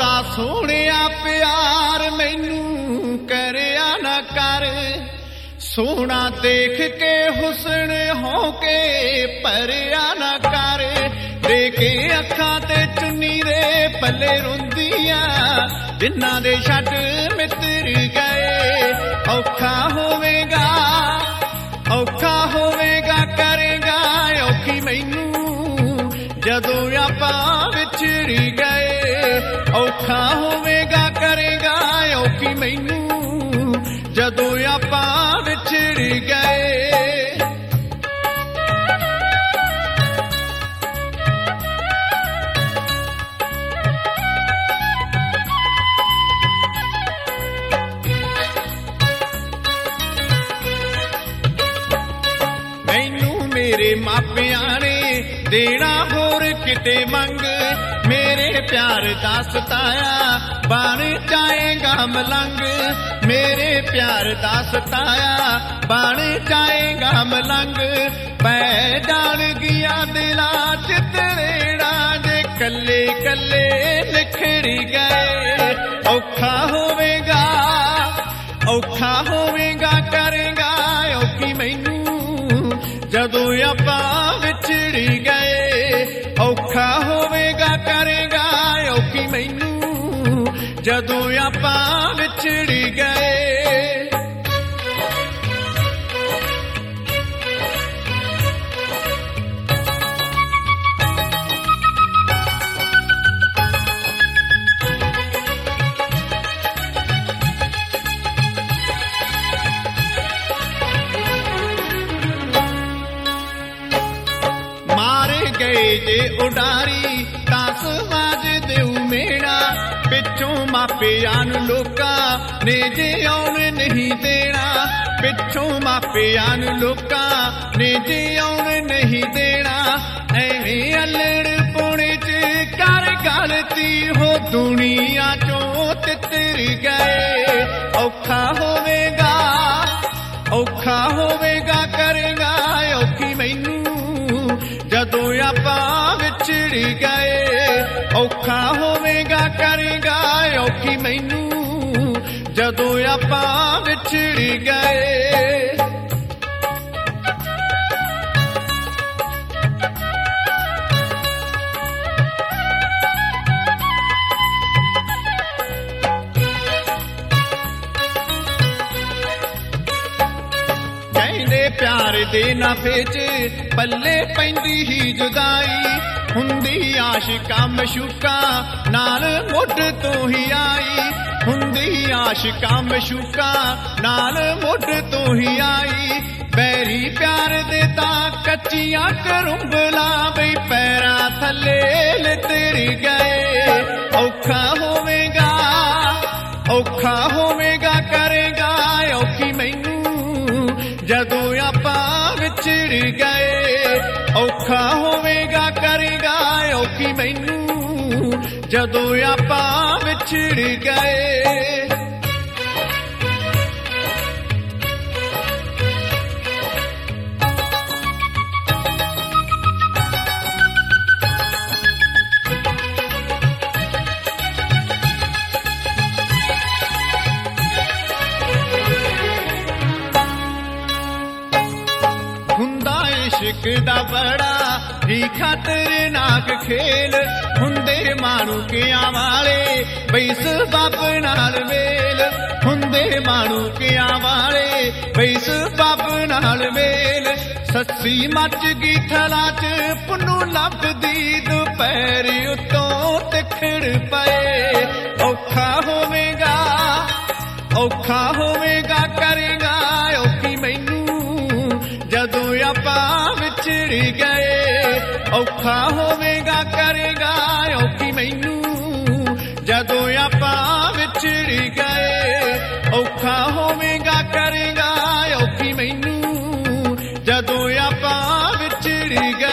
ਬਹੁਤਾ ਸੋਹਣਿਆ ਪਿਆਰ ਮੈਨੂੰ ਕਰਿਆ ਨਾ ਕਰ। ਸੋਹਣਾ ਦੇਖ ਕੇ ਹੁਸਨ ਹੋ ਕੇ ਭਰਿਆ ਨਾ ਕਰ। ਦੇ ਕੇ ਅੱਖਾਂ ਤੇ ਚੁੰਨੀ ਦੇ ਪੱਲੇ ਰੋਂਦੀਆਂ ਜਿਨ੍ਹਾਂ ਦੇ ਛੱਡ ਮਿੱਤਰ ਗਏ। ਔਖਾ ਹੋਵੇਗਾ ਕਰੇਗਾ ਔਖੀ ਮੈਨੂੰ ਜਦੋਂ ਆਪਾਂ ਵਿਛੜ ਗਏ। ਔਖਾ ਹੋਵੇਗਾ ਕਰੇਗਾ ਔਖੀ ਮੈਨੂੰ ਜਦੋਂ ਆਪਾਂ ਵਿਛੜ ਗਏ। ਮੈਨੂੰ ਮੇਰੇ ਮਾਪਿਆਂ ਨੇ ਦੇਣਾ ਹੋਰ ਕਿਤੇ ਮੰਗ। ਮੇਰੇ ਪਿਆਰ ਦਾ ਸਤਾਇਆ ਬਣ ਜਾਏਗਾ ਮਲੰਗ। ਮੇਰੇ ਪਿਆਰ ਦਾ ਸਤਾਇਆ ਬਣ ਜਾਏਗਾ ਮਲੰਗ। ਪੈ ਜਾਣਗੀਆਂ ਦਿਲਾਂ ਚ ਤਰੇੜਾਂ ਜੇ ਕੱਲੇ ਕੱਲੇ ਨਿਖੜ ਗਏ। ਔਖਾ ਹੋਵੇਗਾ ਕਰੇਗਾ ਔਖੀ ਮੈਨੂੰ ਜਦੋਂ ਆਪਾਂ ਵਿਛੜ ਗਏ। ਔਖਾ ਹੋਵੇਗਾ ਕਰੇਗਾ ਔਖੀ ਮੈਨੂੰ ਜਦੋਂ ਆਪਾਂ ਵਿਛੜ ਗਏ। ਗਏ ਜੇ ਉਡਾਰੀ ਤਾਂ ਸਮਾਜ ਦੇਉ ਮੇਣਾ। ਪਿੱਛੋਂ ਮਾਪਿਆਂ ਨੂੰ ਲੋਕਾਂ ਨੇ ਜੇ ਆਉਣ ਨਹੀਂ ਦੇਣਾ। ਪਿੱਛੋਂ ਮਾਪਿਆਂ ਨੂੰ ਲੋਕਾਂ ਨੇ ਜੇ ਆਉਣ ਨਹੀਂ ਦੇਣਾ। ਐਵੇਂ ਅਲੜ ਪੁਣੇ ਚ ਕਰ ਗਲਤੀ ਹੋ ਦੁਨੀਆ ਚੋਂ ਤਿੱਤਰ ਗਏ। ਔਖਾ ਹੋਵੇਗਾ ਕਰੇਗਾ ਔਖੀ ਮੈਨੂੰ ਜਦੋਂ ਆਪਾਂ ਵਿਛੜ ਗਏ। ਔਖਾ ਹੋਵੇਗਾ ਕਰੇਗਾ ਔਖੀ ਮੈਨੂੰ ਜਦੋਂ ਆਪਾਂ ਵਿਛੜ ਗਏ। ਕਹਿੰਦੇ ਪਿਆਰ ਦੇ ਨਾਫੇ ਚ ਪੱਲੇ ਪੈਂਦੀ ਹੀ ਜੁਦਾਈ। ਹੁੰਦੀ ਆਸ਼ਿਕਾਂ ਮਸ਼ੂਕਾਂ ਨਾਲ ਮੁੱਢ ਤੋਂ ਹੀ ਆਈ। ਹੁੰਦੀ ਆਸ਼ਿਕਾਂ ਮਸ਼ੂਕਾਂ ਨਾਲ ਮੁੱਢ ਤੋਂ ਹੀ ਆਈ। ਬੈਰੀ ਪਿਆਰ ਦੇ ਤਾਂ ਕੱਚੀਆਂ ਕਰੁੰਬਲਾਂ ਬਈ ਪੈਰਾਂ ਥੱਲੇ ਲਿਤਰ ਗਏ। ਔਖਾ ਹੋਵੇਗਾ ਕਰੇਗਾ ਔਖੀ ਮੈਨੂੰ ਜਦੋਂ ਆਪਾਂ ਵਿਛੜ ਗਏ। ਔਖਾ ਹੋਵੇਗਾ ਕਰੇਗਾ ਔਖੀ ਮੈਨੂੰ ਜਦੋਂ ਆਪਾਂ ਵਿਛੜ ਗਏ। इश्क दा बड़ा ही खतरनाक खेल। हुंदे माणूकियां वाले बई सबब नाल मेल। हुंदे माणूकियां वाले बई सबब नाल मेल। सस्सी मच गई थला च पुन्नू लभदी दुपहर उत्तों तिखड़ पए। औखा होवेगा करेगा औखी मैनू ਜਦੋਂ ਆਪਾਂ ਵਿਛੜ ਗਏ। ਔਖਾ ਹੋਵੇਗਾ ਕਰੇਗਾ ਔਖੀ ਮੈਨੂੰ ਜਦੋਂ ਆਪਾਂ ਵਿਛੜ ਗਏ। ਔਖਾ ਹੋਵੇਗਾ ਕਰੇਗਾ ਔਖੀ ਮੈਨੂੰ ਜਦੋਂ ਆਪਾਂ ਵਿਛੜ ਗਏ।